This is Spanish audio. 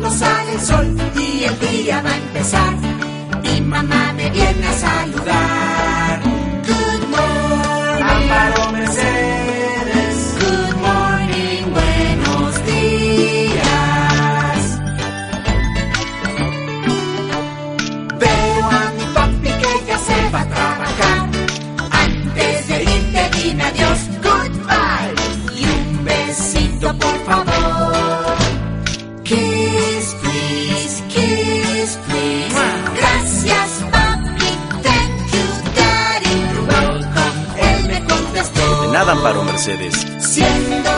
cuando sale el sol y el día va a empezar. Mi mamá me viene a saludar. Good morning, Amparo Mercedes. good morning, buenos días. Veo a mi papi que ya se va a trabajar. Antes de irte dime adiós, goodbye. Y un besito por favor. Kiss please, kiss please. Gracias papi, thank you daddy, you're welcome. Él me contestó. De nada, Amparo Mercedes. Siendo